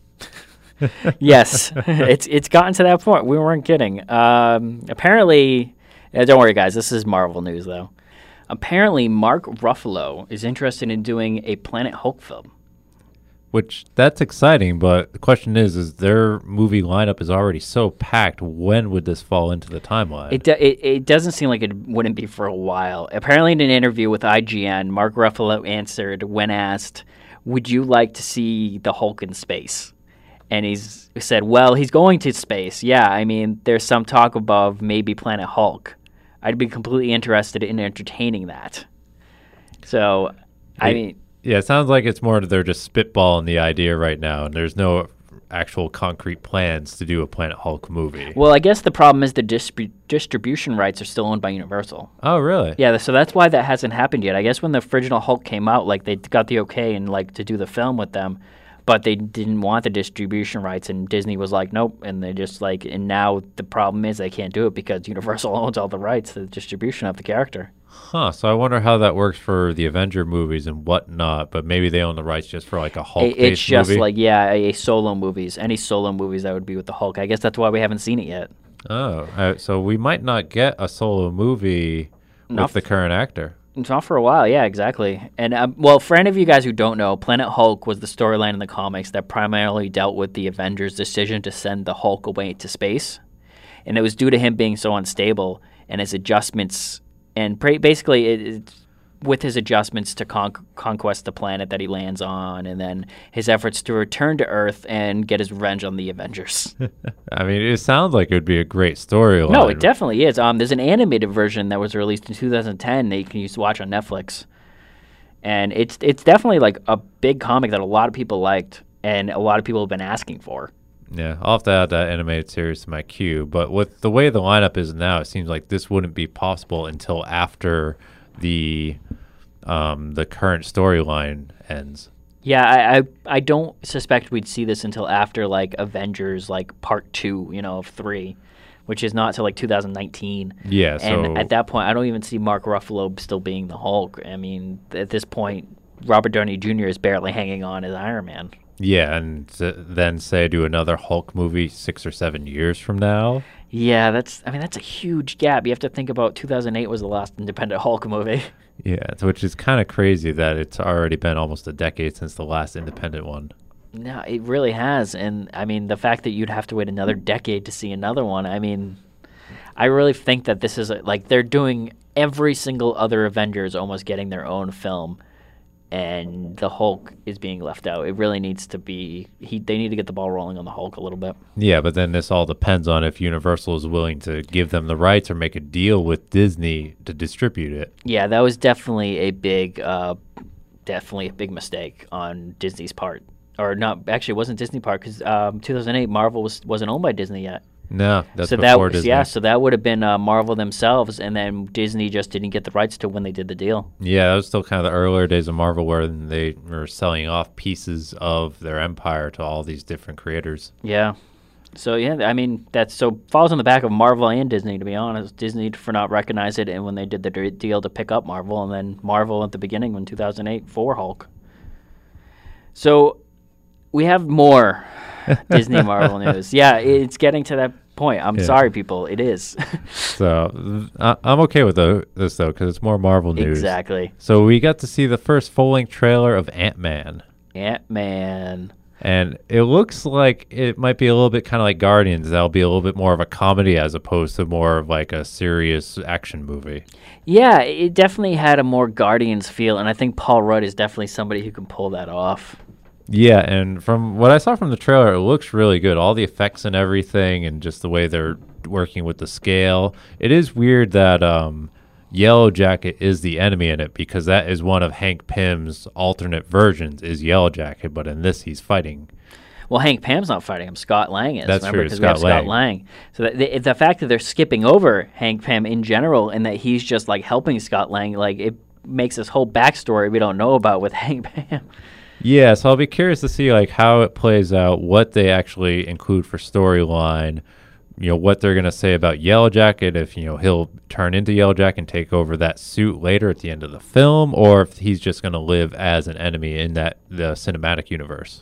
Yes, it's it's gotten to that point. We weren't kidding. Um, apparently, uh, don't worry, guys. This is Marvel news, though. Apparently, Mark Ruffalo is interested in doing a Planet Hulk film. Which, that's exciting, but the question is, is their movie lineup is already so packed. When would this fall into the timeline? It, do, it it doesn't seem like it wouldn't be for a while. Apparently, in an interview with I G N, Mark Ruffalo answered when asked, "Would you like to see the Hulk in space?" And he's he said, "Well, he's going to space. Yeah, I mean, there's some talk above maybe Planet Hulk. I'd be completely interested in entertaining that." So, I It- mean, Yeah, it sounds like it's more they're just spitballing the idea right now, and there's no actual concrete plans to do a Planet Hulk movie. well, I guess the problem is the distrib- distribution rights are still owned by Universal. Oh, really? Yeah, so that's why that hasn't happened yet. I guess when the original Hulk came out, like they got the okay and like to do the film with them, but they didn't want the distribution rights, and Disney was like, nope, and they just like, and now the problem is they can't do it because Universal owns all the rights to the distribution of the character. Huh, so I wonder how that works for the Avenger movies and whatnot, but maybe they own the rights just for like a It- Hulk-based it's just movie? like yeah, a, a solo movies, any solo movies that would be with the Hulk. I guess that's why we haven't seen it yet. Oh, uh, so we might not get a solo movie Not with the current actor. It's not for a while, yeah, exactly. And um, well, for any of you guys who don't know, Planet Hulk was the storyline in the comics that primarily dealt with the Avengers' decision to send the Hulk away to space, and it was due to him being so unstable and his adjustments, and pra- basically it, it's with his adjustments to con- conquest the planet that he lands on, and then his efforts to return to Earth and get his revenge on the Avengers. I mean, it sounds like it would be a great storyline. No, it definitely is. Um, there's an animated version that was released in two thousand ten that you can use to watch on Netflix, and it's it's definitely like a big comic that a lot of people liked and a lot of people have been asking for. Yeah, I'll have to add that animated series to my queue. But with the way the lineup is now, it seems like this wouldn't be possible until after the um, the current storyline ends. Yeah, I, I I don't suspect we'd see this until after like Avengers like part two, you know, of three, which is not till like two thousand nineteen. Yeah, so And at that point, I don't even see Mark Ruffalo still being the Hulk. I mean, at this point, Robert Downey Junior is barely hanging on as Iron Man. yeah, and th- then say do another Hulk movie six or seven years from now. Yeah, that's. I mean, that's a huge gap. You have to think about two thousand eight was the last independent Hulk movie. Yeah, so which is kind of crazy that it's already been almost a decade since the last independent one. No, it really has, and I mean, the fact that you'd have to wait another decade to see another one. I mean, I really think that this is a, like they're doing every single other Avengers almost getting their own film, and the Hulk is being left out. It really needs to be he. They need to get the ball rolling on the Hulk a little bit. Yeah, but then this all depends on if Universal is willing to give them the rights or make a deal with Disney to distribute it. Yeah, that was definitely a big, uh, definitely a big mistake on Disney's part. Or not, actually, it wasn't Disney part because um, two thousand eight Marvel was wasn't owned by Disney yet. No, that's so before that, Disney. Yeah, so that would have been uh, Marvel themselves, and then Disney just didn't get the rights to when they did the deal. Yeah, that was still kind of the earlier days of Marvel where they were selling off pieces of their empire to all these different creators. Yeah. So, yeah, I mean, that's so falls on the back of Marvel and Disney, to be honest. Disney for not recognizing it and when they did the d- deal to pick up Marvel, and then Marvel at the beginning in two thousand eight for Hulk. So we have more Disney Marvel news. Yeah, it's getting to that point. I'm Yeah. sorry, people. It is. So uh, I'm okay with the, this, though, because it's more Marvel news. Exactly. So we got to see the first full-length trailer of Ant-Man. Ant-Man. And it looks like it might be a little bit kind of like Guardians. That'll be a little bit more of a comedy as opposed to more of like a serious action movie. Yeah, it definitely had a more Guardians feel, and I think Paul Rudd is definitely somebody who can pull that off. Yeah, and from what I saw from the trailer, it looks really good. All the effects and everything, and just the way they're working with the scale. It is weird that um, Yellow Jacket is the enemy in it, because that is one of Hank Pym's alternate versions, is Yellow Jacket, but in this he's fighting. Well, Hank Pym's not fighting him. Scott Lang is. That's remember? true, Because Scott we have Scott Lang. Lang. So that the, the fact that they're skipping over Hank Pym in general and that he's just like helping Scott Lang, like it makes this whole backstory we don't know about with Hank Pym. Yeah, so I'll be curious to see like how it plays out, what they actually include for storyline, you know, what they're going to say about Yellow Jacket, if, you know, he'll turn into Yellow Jacket and take over that suit later at the end of the film, or if he's just going to live as an enemy in that the cinematic universe.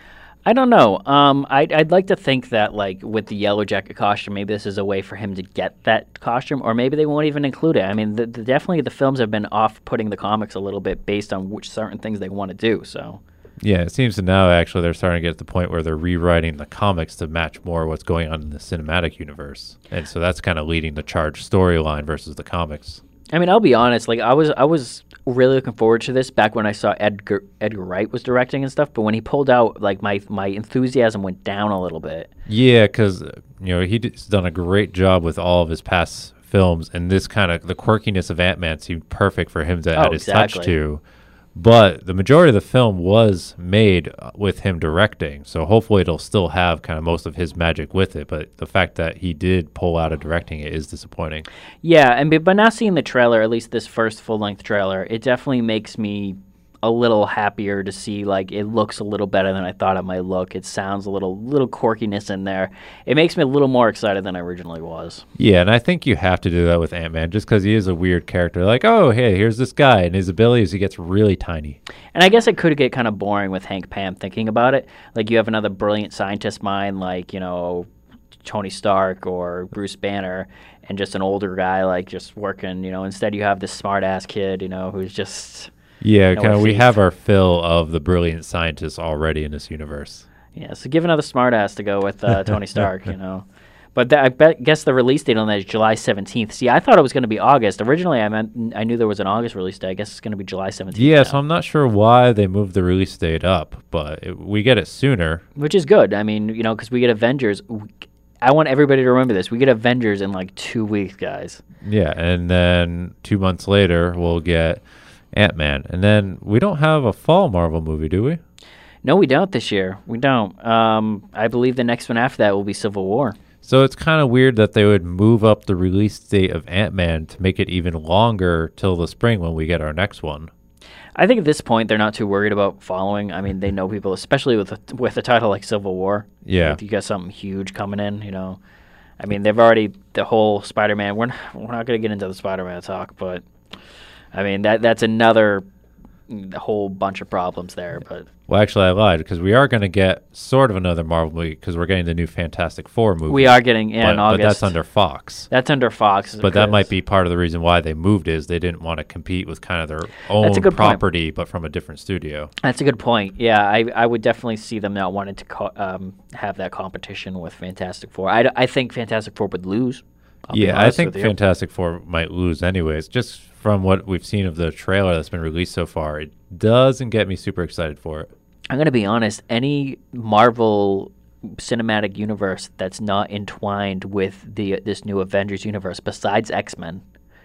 I don't know. Um, I'd, I'd like to think that, like, with the Yellow Jacket costume, maybe this is a way for him to get that costume, or maybe they won't even include it. I mean, the, the, definitely the films have been off-putting the comics a little bit based on which certain things they want to do, so... Yeah, it seems to now actually they're starting to get to the point where they're rewriting the comics to match more what's going on in the cinematic universe. And so that's kind of leading the charged storyline versus the comics. I mean, I'll be honest, like, I was I was really looking forward to this back when I saw Edgar Edgar Wright was directing and stuff, but when he pulled out, like, my, my enthusiasm went down a little bit. Yeah, because, you know, he's done a great job with all of his past films, and this kind of, the quirkiness of Ant-Man seemed perfect for him to Oh, add his exactly. touch to. But the majority of the film was made uh, with him directing, so hopefully it'll still have kind of most of his magic with it. But the fact that he did pull out of directing it is disappointing. Yeah, and b- but now seeing the trailer, at least this first full-length trailer, it definitely makes me a little happier to see, like, it looks a little better than I thought it might look. It sounds a little little quirkiness in there. It makes me a little more excited than I originally was. Yeah, and I think you have to do that with Ant-Man just because he is a weird character. Like, oh, hey, here's this guy, and his ability is he gets really tiny. And I guess it could get kind of boring with Hank Pym thinking about it. Like, you have another brilliant scientist mind like, you know, Tony Stark or Bruce Banner, and just an older guy, like, just working, you know. Instead, you have this smart-ass kid, you know, who's just... Yeah, You know, kind of. a We thief. have our fill of the brilliant scientists already in this universe. Yeah, so give another smartass to go with uh, Tony Stark, you know. But th- I bet, guess the release date on that is July seventeenth. See, I thought it was going to be August. Originally, I meant I knew there was an August release date. I guess it's going to be July seventeenth. Yeah, now, so I'm not sure why they moved the release date up, but it, we get it sooner. which is good. I mean, you know, because we get Avengers. We, I want everybody to remember this. We get Avengers in like two weeks, guys. Yeah, and then two months later, we'll get Ant-Man. And then we don't have a fall Marvel movie, do we? No, we don't this year. We don't. Um, I believe the next one after that will be Civil War. So it's kind of weird that they would move up the release date of Ant-Man to make it even longer till the spring when we get our next one. I think at this point they're not too worried about following. I mean, they know people, especially with a, with a title like Civil War. Yeah. If you got something huge coming in, you know. I mean, they've already the whole Spider-Man. We're not, we're not going to get into the Spider-Man talk, but I mean that that's another mm, whole bunch of problems there. But Well, actually, I lied because we are going to get sort of another Marvel movie because we're getting the new Fantastic Four movie. we are getting yeah, but, in August. but that's under Fox. That's under Fox. But that might because- be part of the reason why they moved is they didn't want to compete with kind of their own a good point. property, but from a different studio. That's a good point. Yeah, I I would definitely see them not wanting to co- um, have that competition with Fantastic Four. I, I think Fantastic Four would lose. I'll be Yeah, I honest think with you. Fantastic Four might lose anyways. Just from what we've seen of the trailer that's been released so far, it doesn't get me super excited for it. I'm going to be honest, any Marvel cinematic universe that's not entwined with the this new Avengers universe besides X-Men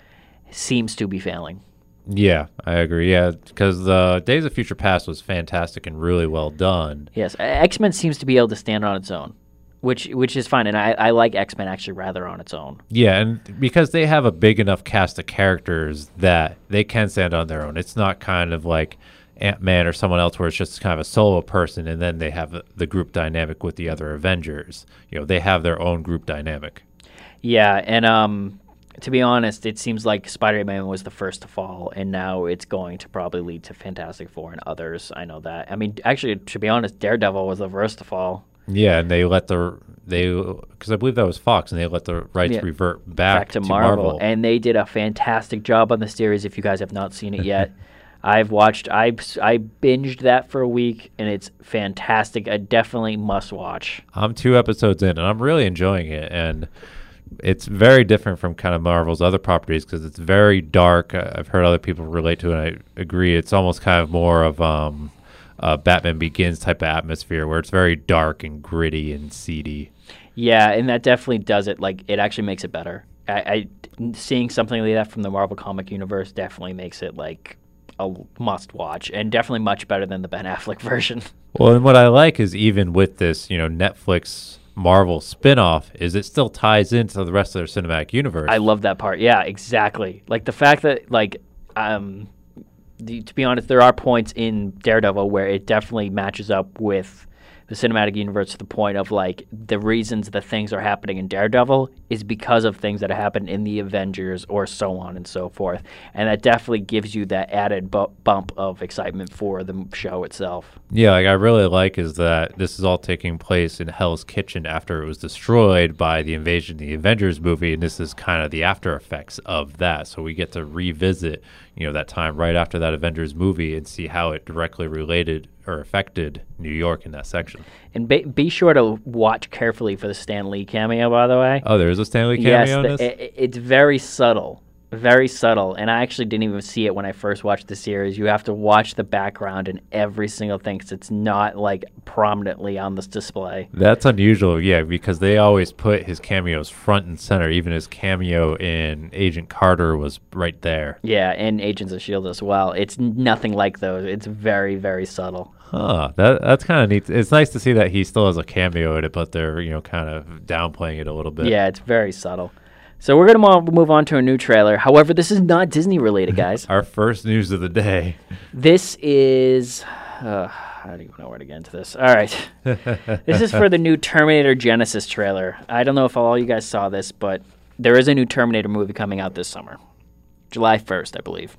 seems to be failing. Yeah, I agree. Yeah, because the Days of Future Past was fantastic and really well done. Yes, X-Men seems to be able to stand on its own, which which is fine, and I, I like X-Men actually rather on its own. Yeah, and because they have a big enough cast of characters that they can stand on their own. It's not kind of like Ant-Man or someone else where it's just kind of a solo person and then they have the group dynamic with the other Avengers. You know, they have their own group dynamic. Yeah, and um, to be honest, it seems like Spider-Man was the first to fall, and now it's going to probably lead to Fantastic Four and others. I know that. I mean, actually, to be honest, Daredevil was the first to fall. Yeah, and they let the they because I believe that was Fox, and they let the rights Yeah. revert back, Back to, to Marvel. Marvel. And they did a fantastic job on the series. If you guys have not seen it yet, I've watched. I I binged that for a week, and it's fantastic. I definitely must watch. I'm two episodes in, and I'm really enjoying it, and it's very different from kind of Marvel's other properties because it's very dark. Uh, I've heard other people relate to it, and I agree. It's almost kind of more of um, a Batman Begins type of atmosphere where it's very dark and gritty and seedy. Yeah, and that definitely does it. Like, it actually makes it better. I, I seeing something like that from the Marvel comic universe definitely makes it like a must watch, and definitely much better than the Ben Affleck version. Well, and what I like is even with this, you know, Netflix Marvel spinoff, is it still ties into the rest of their cinematic universe. I love that part. Yeah, exactly. Like the fact that, like, um, the, to be honest, there are points in Daredevil where it definitely matches up with the cinematic universe to the point of, like, the reasons that things are happening in Daredevil is because of things that have happened in the Avengers or so on and so forth. And that definitely gives you that added bu- bump of excitement for the show itself. Yeah, like I really like is that this is all taking place in Hell's Kitchen after it was destroyed by the invasion of the Avengers movie, and this is kind of the after effects of that. So we get to revisit, you know, that time right after that Avengers movie and see how it directly related or affected New York in that section. And be, be sure to watch carefully for the Stan Lee cameo, by the way. Oh, there is a Stanley cameo Yes, in the, this? it, it's very subtle. Very subtle, and I actually didn't even see it when I first watched the series. You have to watch the background and every single thing, because it's not like prominently on this display. That's unusual, yeah, because they always put his cameos front and center. Even his cameo in Agent Carter was right there. Yeah, and Agents of S H I E L D as well. It's nothing like those. It's very, very subtle. Huh, that that's kind of neat. It's nice to see that he still has a cameo in it, but they're, you know, kind of downplaying it a little bit. Yeah, it's very subtle. So we're going to move on to a new trailer. However, this is not Disney related, guys. Our first news of the day. This is... Uh, I don't even know where to get into this. All right. This is for the new Terminator Genesis trailer. I don't know if all you guys saw this, but there is a new Terminator movie coming out this summer. July first, I believe.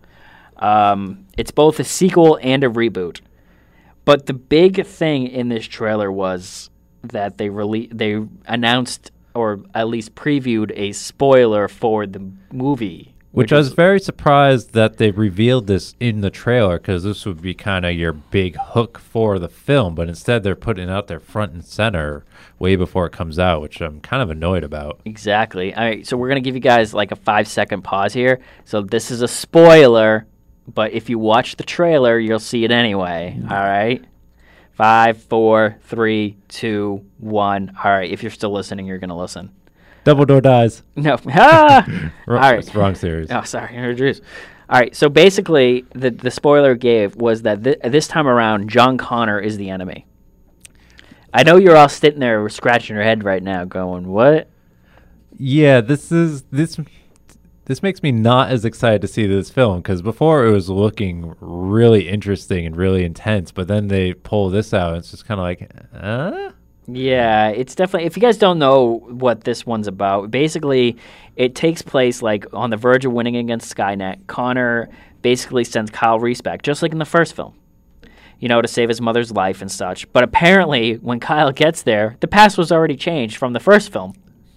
Um, it's both a sequel and a reboot. But the big thing in this trailer was that they rele- they announced... or at least previewed a spoiler for the movie. Which, Which I was is, very surprised that they revealed this in the trailer, because this would be kind of your big hook for the film, but instead they're putting it out there front and center way before it comes out, which I'm kind of annoyed about. exactly. All right, so we're going to give you guys like a five-second pause here. So this is a spoiler, but if you watch the trailer, you'll see it anyway. All right? Five, four, three, two, one. All right, if you're still listening, you're going to listen. Dumbledore dies. No. Ah! All All right. It's the wrong series. Oh, sorry. Introduce. All right. So basically, the the spoiler gave was that th- this time around, John Connor is the enemy. I know you're all sitting there scratching your head right now, going, "What?" Yeah, this is this. This makes me not as excited to see this film, because before it was looking really interesting and really intense, but then they pull this out and it's just kind of like, uh? Yeah, it's definitely. If you guys don't know what this one's about, basically, it takes place like on the verge of winning against Skynet. Connor basically sends Kyle Reese back, just like in the first film, you know, to save his mother's life and such. But apparently, when Kyle gets there, the past was already changed from the first film.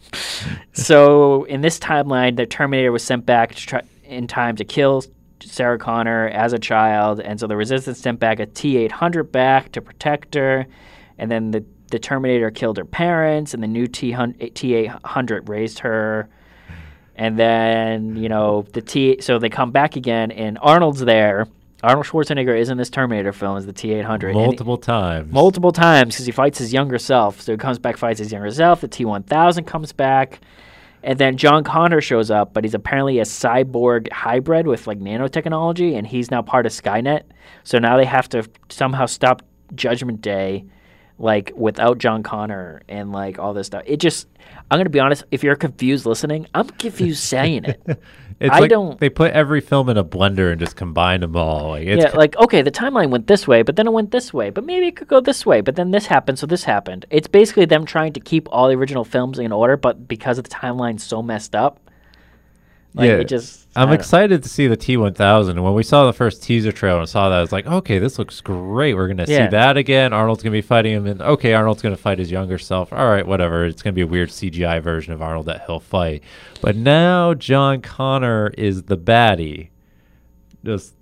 So in this timeline, the Terminator was sent back to try, in time to kill Sarah Connor as a child, and so the Resistance sent back a T eight hundred back to protect her, and then the the Terminator killed her parents, and the new T eight hundred raised her. And then, you know, the T. So they come back again, and Arnold's there. Arnold Schwarzenegger is in this Terminator film as the T eight hundred. Multiple he, times. Multiple times, because he fights his younger self. So he comes back, fights his younger self. The T one thousand comes back. And then John Connor shows up, but he's apparently a cyborg hybrid with, like, nanotechnology, and he's now part of Skynet. So now they have to somehow stop Judgment Day, like, without John Connor and, like, all this stuff. It just, I'm going to be honest, if you're confused listening, I'm confused saying it. It's I like don't. They put every film in a blender and just combine them all. Like, it's yeah, like, okay, the timeline went this way, but then it went this way, but maybe it could go this way, but then this happened, so this happened. It's basically them trying to keep all the original films in order, but because of the timeline's so messed up, like, yeah, it just. I'm I excited to see the T one thousand. When we saw the first teaser trailer and saw that, I was like, okay, this looks great. We're going to Yeah. see that again. Arnold's going to be fighting him. And okay, Arnold's going to fight his younger self. All right, whatever. It's going to be a weird C G I version of Arnold that he'll fight. But now John Connor is the baddie. Just.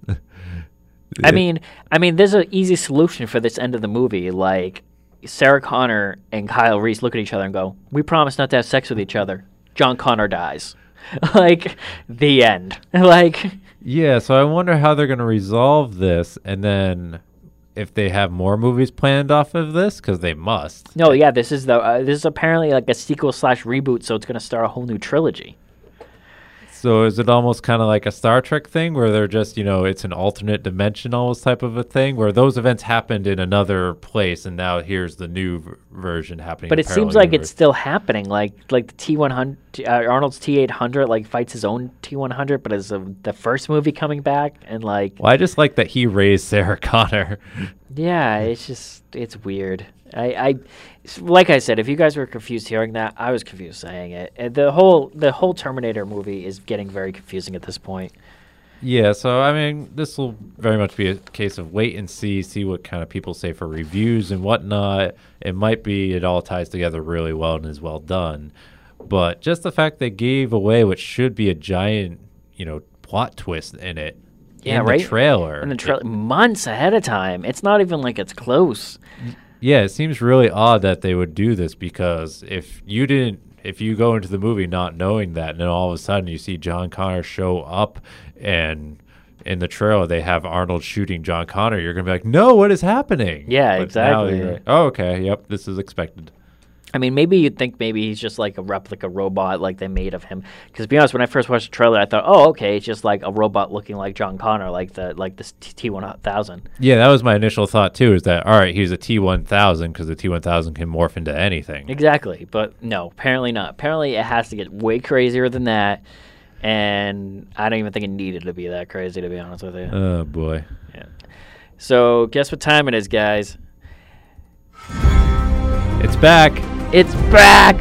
I mean, I mean, there's an easy solution for this end of the movie. Like, Sarah Connor and Kyle Reese look at each other and go, "We promise not to have sex with each other." John Connor dies. Like, the end. Like, Yeah, so I wonder how they're going to resolve this, and then if they have more movies planned off of this, because they must. no, yeah, this is the uh, this is apparently like a sequel slash reboot, so it's gonna start a whole new trilogy. So is it almost kind of like a Star Trek thing where they're just, you know, it's an alternate dimension almost type of a thing where those events happened in another place and now here's the new v- version happening. But in it parallel seems like universe. it's still happening. Like like the T one hundred, uh, Arnold's T eight hundred, like fights his own T one hundred, but as of the first movie coming back, and like, Well, I just like that he raised Sarah Connor. yeah, it's just it's weird. I, I like I said, if you guys were confused hearing that, I was confused saying it. And the whole the whole Terminator movie is getting very confusing at this point. Yeah, so I mean, this will very much be a case of wait and see, see what kind of people say for reviews and whatnot. It might be it all ties together really well and is well done. But just the fact they gave away what should be a giant, you know, plot twist in it. Yeah, in right? the trailer. In the trailer, months ahead of time. It's not even like it's close. Yeah, it seems really odd that they would do this because if you didn't, if you go into the movie not knowing that, and then all of a sudden you see John Connor show up, and in the trailer they have Arnold shooting John Connor, you're gonna be like, "No, what is happening?" Yeah, But exactly. now you're like, oh, okay, yep, this is expected. I mean, maybe you'd think maybe he's just like a replica robot like they made of him. Because to be honest, when I first watched the trailer, I thought, oh, okay, it's just like a robot looking like John Connor, like the like this T one thousand. Yeah, that was my initial thought too. Is that all right? He's a T one thousand because the T one thousand can morph into anything. Exactly, but no, apparently not. Apparently, it has to get way crazier than that, and I don't even think it needed to be that crazy, to be honest with you. Oh boy. Yeah. So, guess what time it is, guys? It's back. It's back!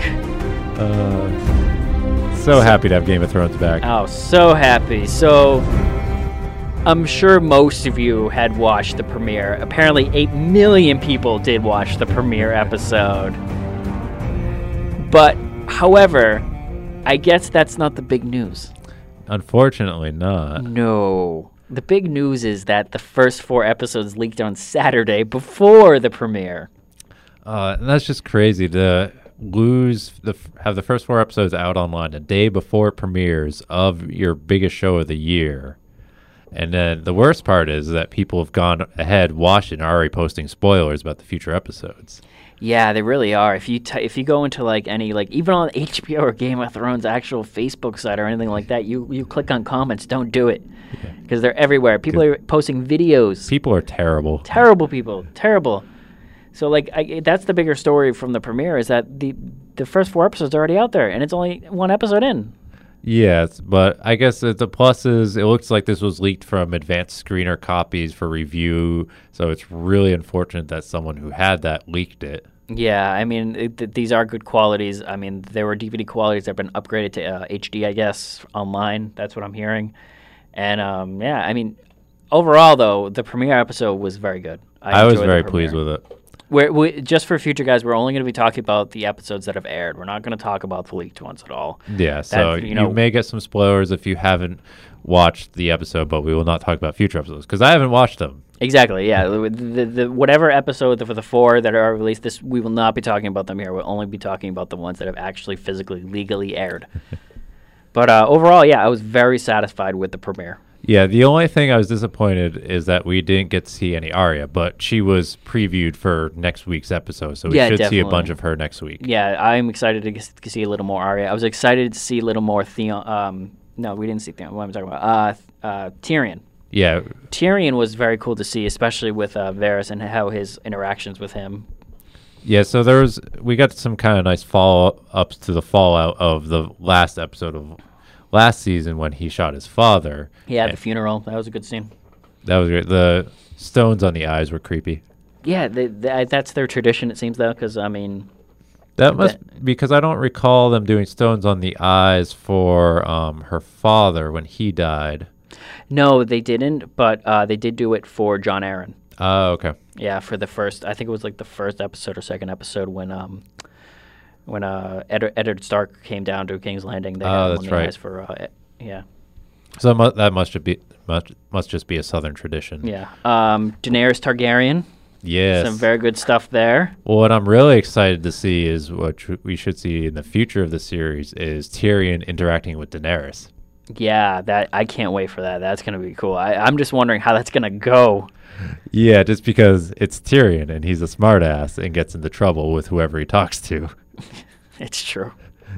Uh, so happy to have Game of Thrones back. Oh, so happy. So, I'm sure most of you had watched the premiere. Apparently, eight million people did watch the premiere episode. But, however, I guess that's not the big news. Unfortunately, not. No. The big news is that the first four episodes leaked on Saturday before the premiere. Uh, and that's just crazy to lose the have the first four episodes out online a day before it premieres of your biggest show of the year. And then the worst part is that people have gone ahead, watched it, and are already posting spoilers about the future episodes. Yeah, they really are. If you t- if you go into like any like even on H B O or Game of Thrones actual Facebook site or anything like that, you you click on comments. Don't do it because yeah. they're everywhere. People are posting videos. People are terrible. Terrible people. Terrible. So like I, that's the bigger story from the premiere is that the the first four episodes are already out there and it's only one episode in. Yes, but I guess the plus is it looks like this was leaked from advanced screener copies for review, so it's really unfortunate that someone who had that leaked it. Yeah, I mean, it, th- these are good qualities. I mean, there were D V D qualities that have been upgraded to uh, H D, I guess, online. That's what I'm hearing. And, um, yeah, I mean, overall, though, the premiere episode was very good. I, I was enjoyed very the pleased premiere. with it. We're, we just for future guys, we're only going to be talking about the episodes that have aired. We're not going to talk about the leaked ones at all. Yeah, so That, you you, know- may get some spoilers if you haven't watched the episode, but we will not talk about future episodes because I haven't watched them. Exactly. Yeah. The, the, the whatever episode for the four that are released, this we will not be talking about them here. We'll only be talking about the ones that have actually physically legally aired. But uh, overall, yeah, I was very satisfied with the premiere. Yeah, the only thing I was disappointed is that we didn't get to see any Arya, but she was previewed for next week's episode, so we Yeah, should see a definitely. bunch of her next week. Yeah, I'm excited to, g- to see a little more Arya. I was excited to see a little more Theon. Um, no, we didn't see Theon. What am I talking about? Uh, uh, Tyrion. Yeah, Tyrion was very cool to see, especially with uh, Varys and how his interactions with him. yeah. So there was we got some kind of nice follow ups to the fallout of the last episode of last season when he shot his father. Yeah, And the funeral. That was a good scene. that was great. The stones on the eyes were creepy. Yeah, they, they, that's their tradition, it seems, though, because, I mean, That must because I don't recall them doing stones on the eyes for um, her father when he died. no, they didn't, but uh, they did do it for Jon Arryn. Oh, okay. Yeah, for the first, I think it was like the first episode or second episode when um when uh Ed- Eddard Stark came down to King's Landing. They Oh, had him that's on the right. eyes for uh, Ed- yeah, So mu- that must just be must must just be a southern tradition. yeah. Um, Daenerys Targaryen, Yes. some very good stuff there. Well, what I'm really excited to see is what tr- we should see in the future of the series is Tyrion interacting with Daenerys. Yeah, that I can't wait for that. That's gonna be cool. I, I'm just wondering how that's gonna go. Yeah, just because it's Tyrion and he's a smartass and gets into trouble with whoever he talks to. It's true.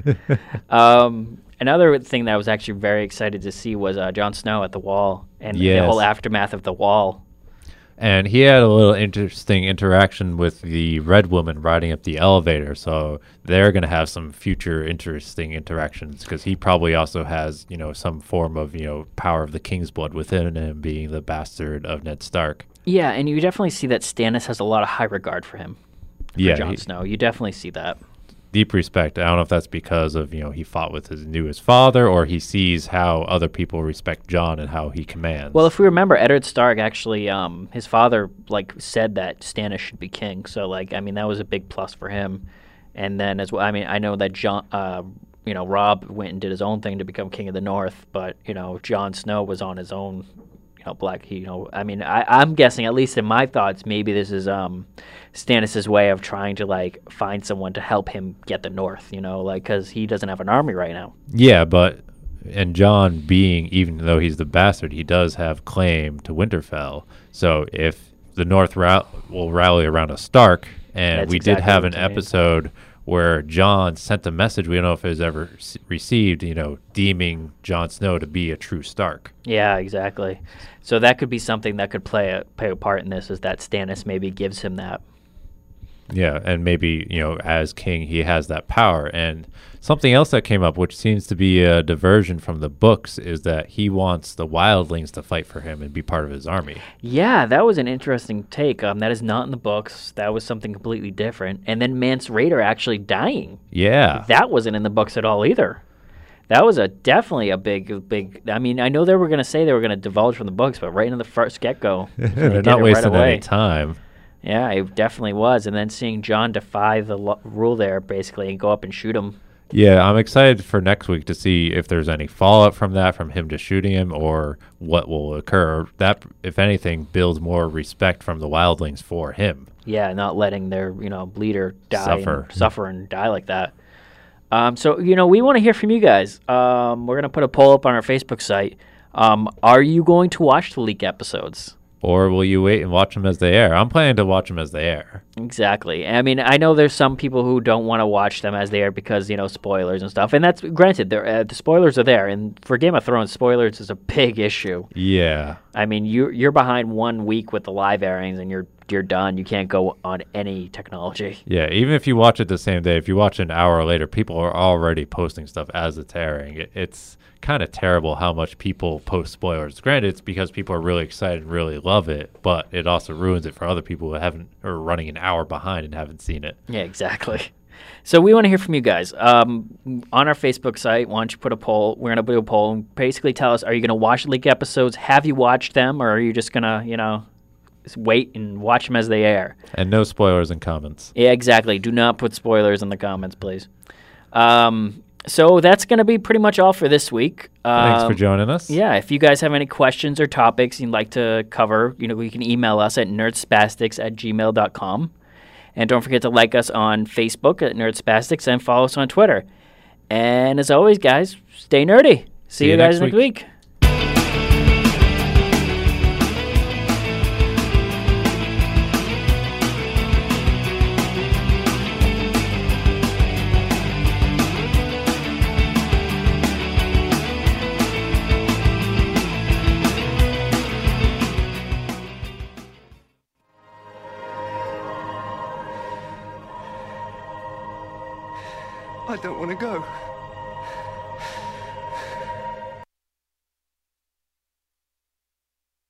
um, another thing that I was actually very excited to see was uh, Jon Snow at the Wall and the Yes. whole aftermath of the Wall. And he had a little interesting interaction with the Red Woman riding up the elevator. So they're going to have some future interesting interactions because he probably also has, you know, some form of, you know, power of the King's blood within him, being the bastard of Ned Stark. Yeah, and you definitely see that Stannis has a lot of high regard for him. For Yeah, Jon he- Snow. You definitely see that. Deep respect. I don't know if that's because of, you know, he fought with his newest father or he sees how other people respect Jon and how he commands. Well, if we remember, Eddard Stark actually, um, his father like said that Stannis should be king. So, like, I mean, that was a big plus for him. And then as well, I mean, I know that John, uh, you know, Rob went and did his own thing to become king of the North, but you know, Jon Snow was on his own. You know, black. You know, I mean, I, I'm guessing, at least in my thoughts, maybe this is um, Stannis's way of trying to like find someone to help him get the North. You know, like because he doesn't have an army right now. yeah, but and Jon being, even though he's the bastard, he does have claim to Winterfell. So if the North ra- will rally around a Stark, and That's we exactly did have what an I mean. episode where Jon sent a message, we don't know if it was ever s- received, you know, deeming Jon Snow to be a true Stark. Yeah, exactly. So that could be something that could play a play a part in this. Is that Stannis maybe gives him that. Yeah, and maybe, you know, as king, he has that power. And something else that came up, which seems to be a diversion from the books, is that he wants the wildlings to fight for him and be part of his army. Yeah, that was an interesting take. Um, that is not in the books. That was something completely different. And then Mance Rayder actually dying. Yeah. That wasn't in the books at all either. That was a definitely a big, big. I mean, I know they were going to say they were going to divulge from the books, but right in the first get go, They're not wasting any time. Yeah, it definitely was. And then seeing John defy the lo- rule there, basically, and go up and shoot him. Yeah, I'm excited for next week to see if there's any fallout from that, from him just shooting him, or what will occur. That, if anything, builds more respect from the wildlings for him. Yeah, not letting their you know leader die, Suffer. and suffer and die like that. Um, so you know, we want to hear from you guys. Um, we're gonna put a poll up on our Facebook site. Um, are you going to watch the leak episodes? Or will you wait and watch them as they air? I'm planning to watch them as they air. Exactly. I mean, I know there's some people who don't want to watch them as they are because, you know, spoilers and stuff. And that's granted, there uh, the spoilers are there. And for Game of Thrones, spoilers is a big issue. Yeah. I mean, you you're behind one week with the live airings and you're you're done. You can't go on any technology. Yeah, even if you watch it the same day, if you watch it an hour later, people are already posting stuff as it's airing. It, it's kind of terrible how much people post spoilers. Granted, it's because people are really excited and really love it, but it also ruins it for other people who haven't or are running an hour behind and haven't seen it. Yeah, exactly. So we want to hear from you guys. Um, on our Facebook site, why don't you put a poll? We're going to do a poll and basically tell us, are you going to watch leak episodes? Have you watched them? Or are you just going to, you know, s- wait and watch them as they air. And no spoilers in comments. Yeah, exactly. Do not put spoilers in the comments, please. Um, so that's going to be pretty much all for this week. Um, Thanks for joining us. Yeah, if you guys have any questions or topics you'd like to cover, you know, you can email us at nerdspastics at gmail dot com. And don't forget to like us on Facebook at Nerdspastics and follow us on Twitter. And as always, guys, stay nerdy. See, See you you guys next next week. I don't want to go.